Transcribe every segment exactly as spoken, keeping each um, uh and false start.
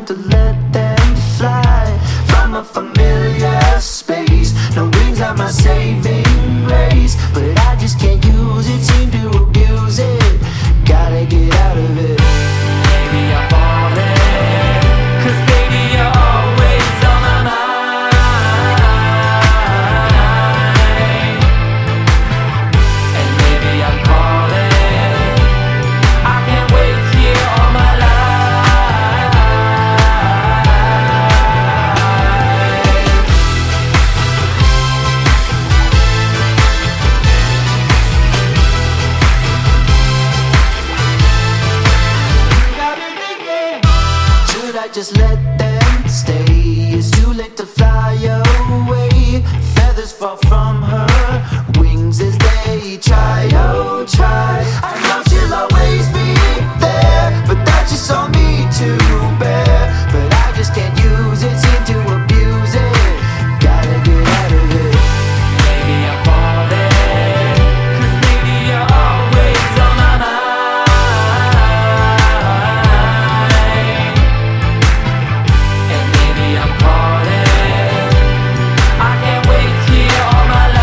to let them fly from a familiar space. No wings are my saving grace, but I just can't use it, seem to abuse it. Gotta get out of it. Maybe I'm falling, 'cause baby you're always on my mind. And maybe I'm calling, I can't wait here all my life. Got me thinking, should I just let them stay? It's too late to fly away. Feathers fall from her wings as they try, oh try. I know she'll always be there, but that's just on me to bear. But I just can't use it, seem to abuse it. Gotta get out of it. Maybe I'm falling, 'cause maybe you're always on my mind. And maybe I'm calling, I can't wait here all my life.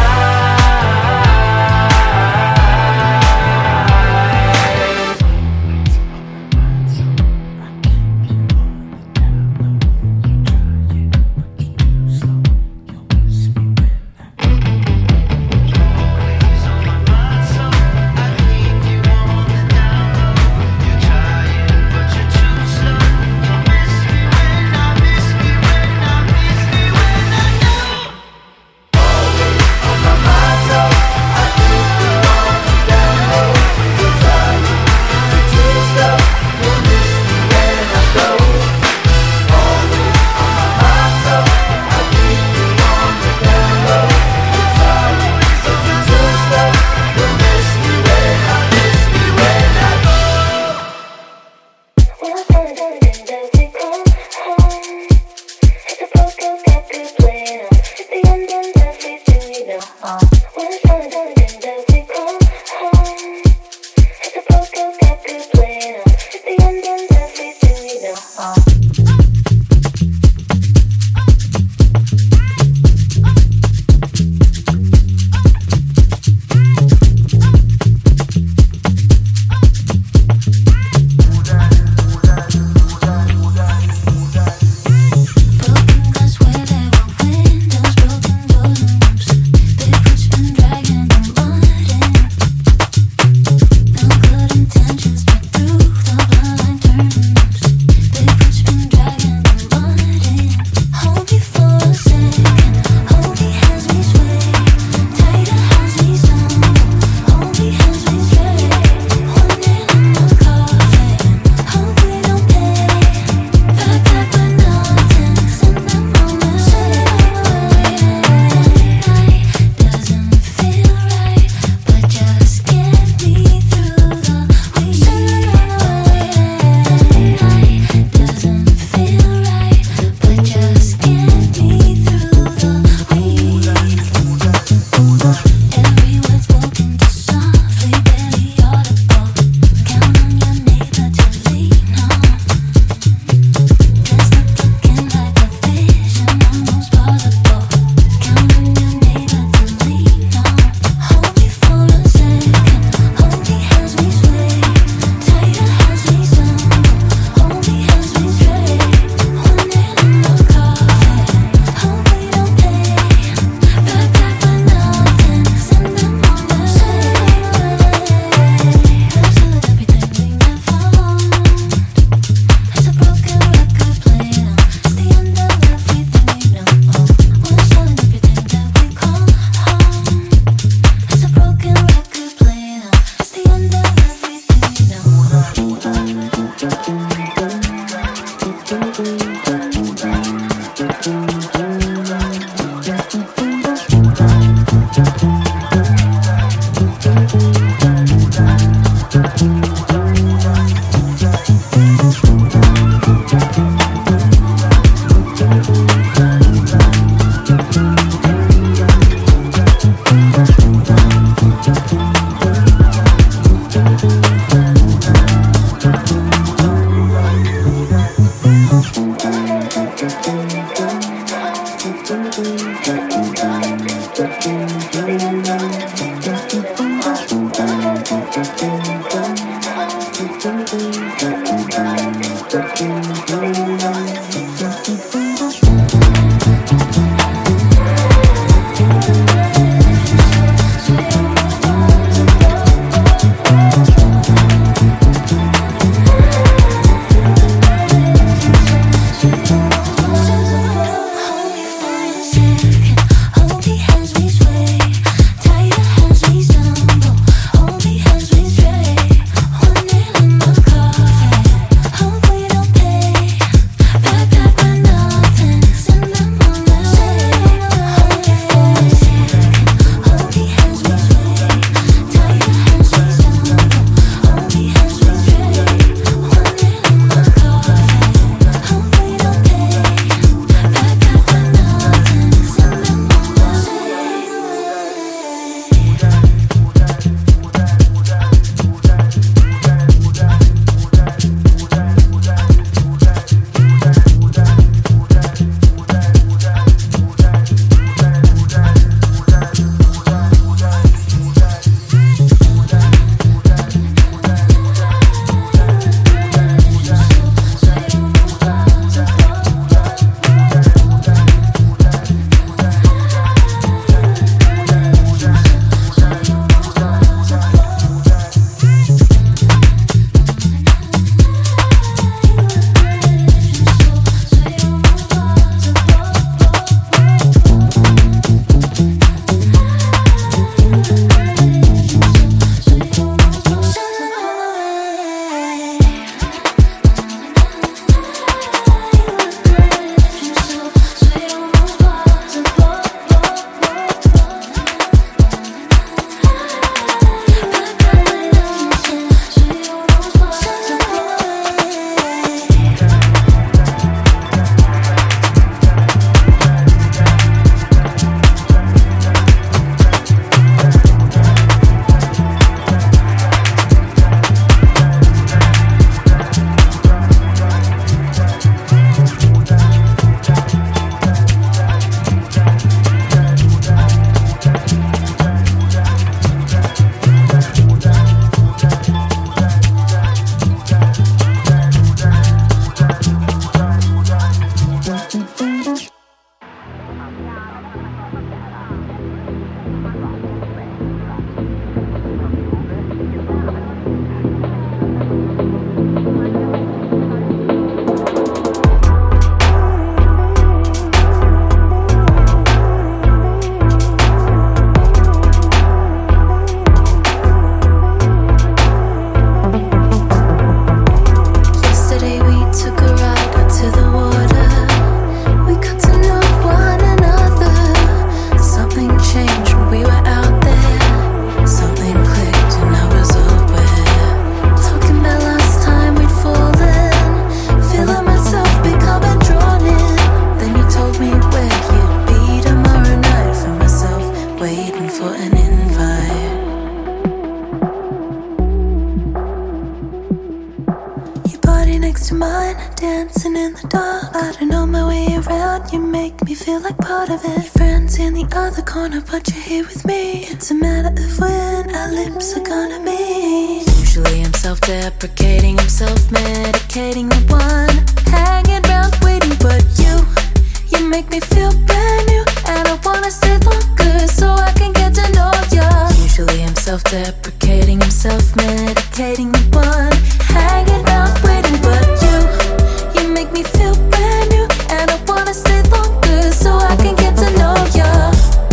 dancing in the dark. I don't know my way around, you make me feel like part of it. Friends in the other corner, but you're here with me. It's a matter of when our lips are gonna meet. Usually I'm self-deprecating, I'm self-medicating, the one hanging around waiting, but you, you make me feel brand new, and I wanna stay longer so I can get to know ya. Usually I'm self-deprecating, I'm self-medicating, the one hanging around waiting, but you, you make me feel brand new, and I wanna stay longer so I can get to know ya.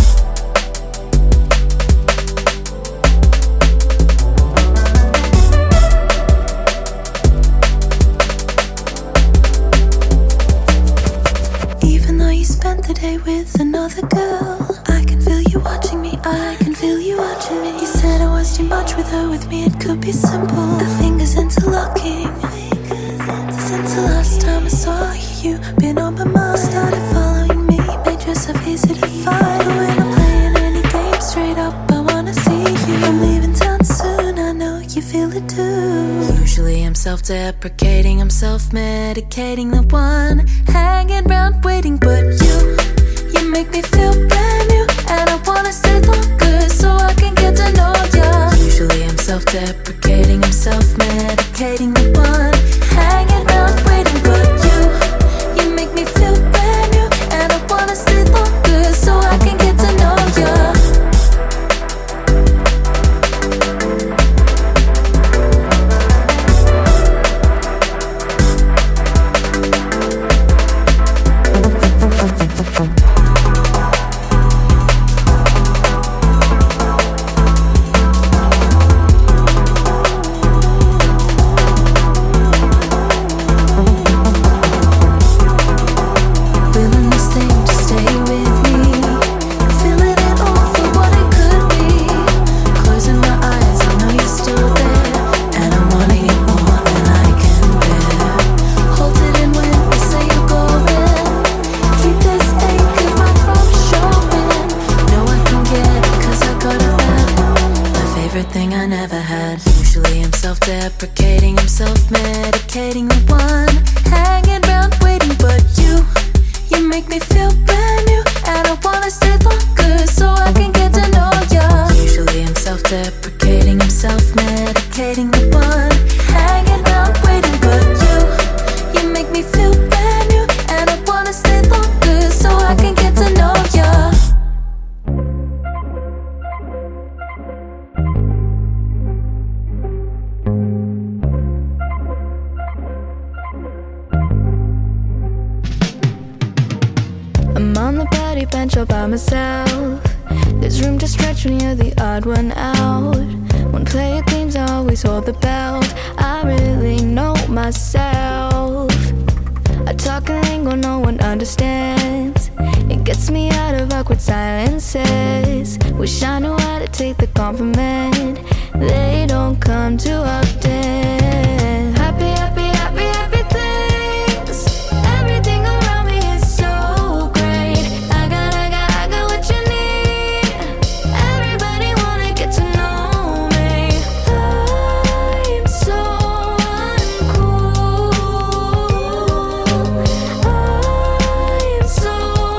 Even though you spent the day with another girl, I can feel you watching me, I can feel you watching me. You said I was too much with her, with me it could be simple. Our fingers interlocking. Since the last time I saw you, you've been on my mind. Started following me, made yourself easy to find. But when I'm playing any game straight up, I wanna see you. I'm leaving town soon, I know you feel it too. Usually I'm self-deprecating, I'm self-medicating, the one hanging around waiting, but you, you make me feel brand new, and I wanna stay longer so I can get to know ya. Usually I'm self-deprecating, I'm self-medicating, the one hanging around waiting, but you, you make me feel brand new, and I wanna stay longer so I can get to know ya. Thing I never had. Usually I'm self-deprecating, I'm self-medicating, the one hanging around waiting, but you, you make me feel brand new, and I wanna stay longer so I can get to know ya. Usually I'm self-deprecating, I'm self-medicating, the one hanging around waiting, but you, you make me feel brand new, and I wanna stay longer so I can get to know ya. I'm on the party bench all by myself. There's room to stretch when you're the odd one out. When player themes, I always hold the belt. I really know myself. I talk a lingo no one understands. It gets me out of awkward silences. Wish I knew how to take the compliment. They don't come too often. Happy, happy, happy, happy things. Everything around me is so great. I got, I got, I got what you need. Everybody wanna get to know me. I'm so uncool. I'm so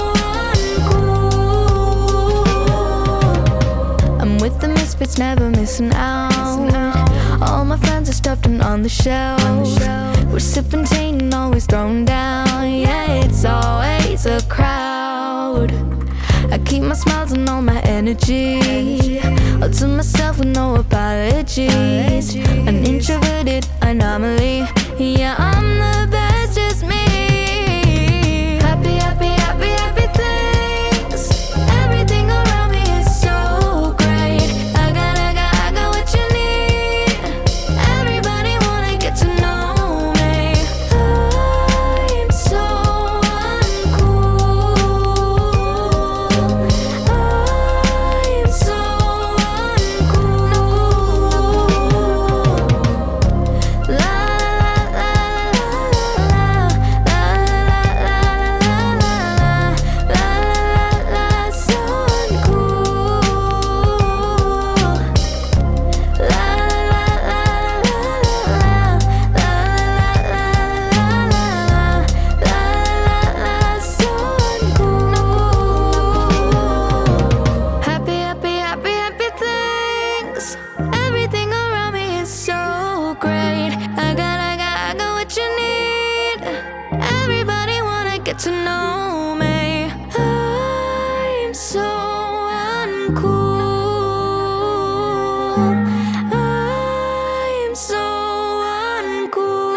uncool. I'm with the misfits, never missing out. All my friends are stuffed and on the shelf. We're sipping tea and always thrown down. Yeah, it's always a crowd. I keep my smiles and all my energy, all to myself with no apologies. An introverted anomaly. Yeah, I'm the best, just me. Happy, happy, happy, happy things. Everything around me is so great. I got, I got, I got what you need. Everybody wanna get to know me. I'm so uncool. I'm so uncool. La la la la la la. get to know me. I'm so uncool. I'm so uncool.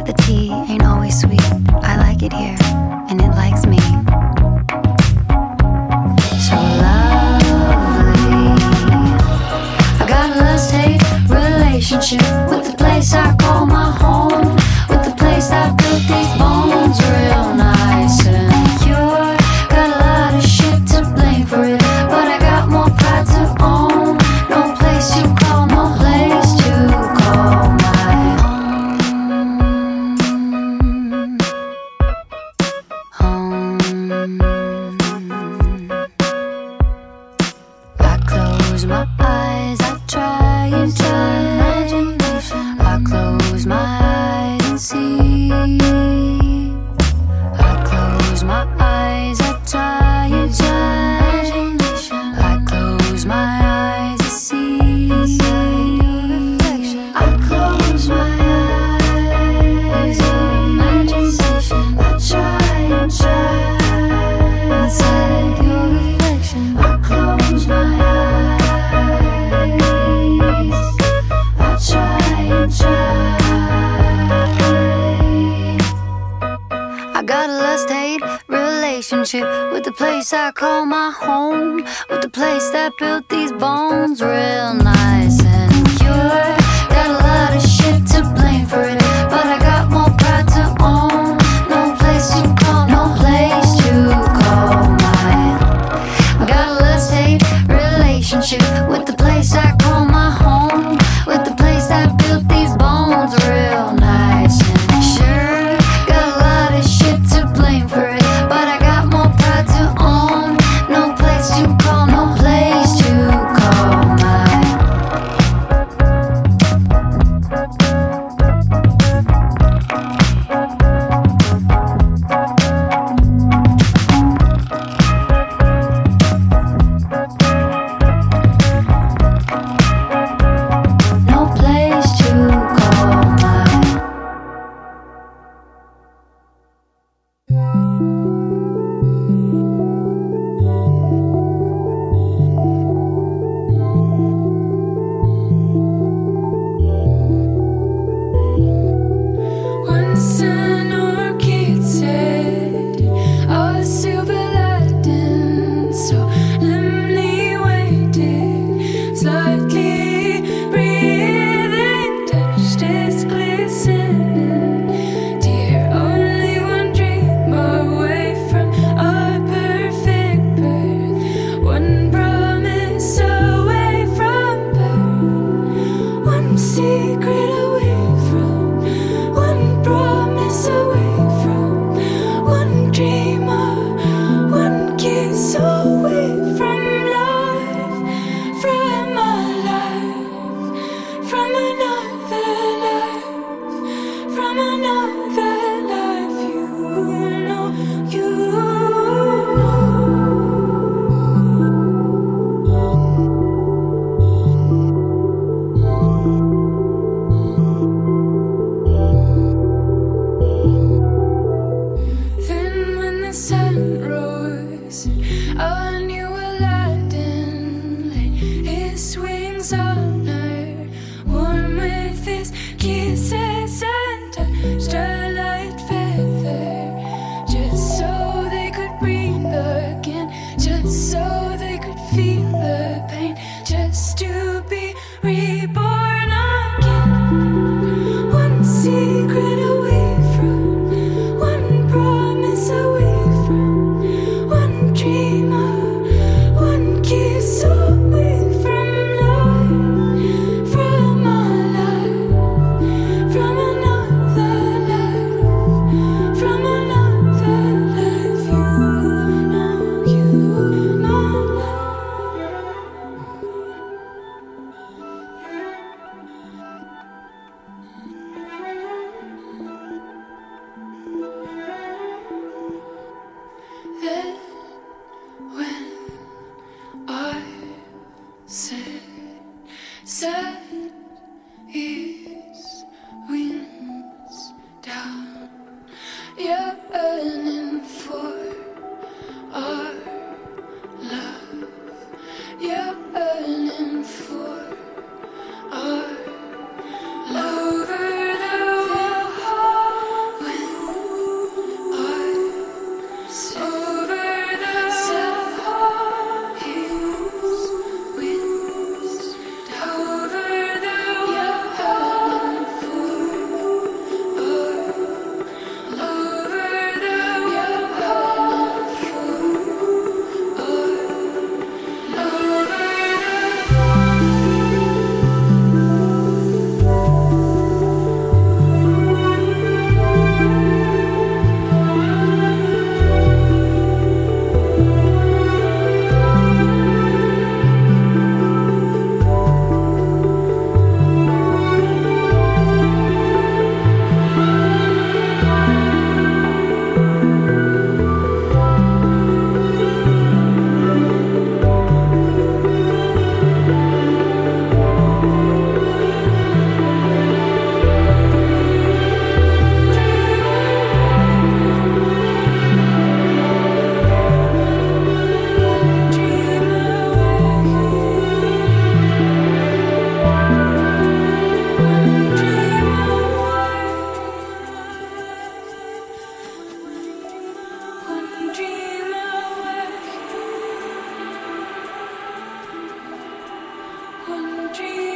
it here, and it likes me. close my eyes, I try and try. I close my eyes and see. I close my eyes, I try and try. I close my eyes to see. I close my eyes, imagination. I try and try. Inside your reflection, I close my eyes. I try and try. I got a lust-hate relationship with the place I call my home, with the place that built these bones real nice and pure. Got a lot of shit to blame for it, but I got more pride to own. No place to call, no place to call mine. Got a lust-hate relationship with the place I call my home, with the place that built these bones real nice and sure. Got a lot of shit to blame for it, but I got more pride to own. No place to call, no place to call mine. No place to call mine. Once an orchid said, "Oh, silver lightning, so limnly weighted, slightly breathing, touched its glistening. Dear, only one dream away from a perfect birth, one promise away from birth, one secret away from, one promise away from, one dream of, one kiss away from life, from a life, from another life, from another life. You know, you know. Then when the sun rose, I knew Aladdin laid his wings on her, warm with his kisses and touched a light feather, just so they could breathe again, just so they could feel the pain, just to be reborn again. One secret away from, one promise away from, one dream of, one kiss away from life, from a life, from another life, from another life. You know, you know. Then when I said, set his wings down, yearning for our love, yearning for our love. Over the wall, when I said, over the his wings down, over dream.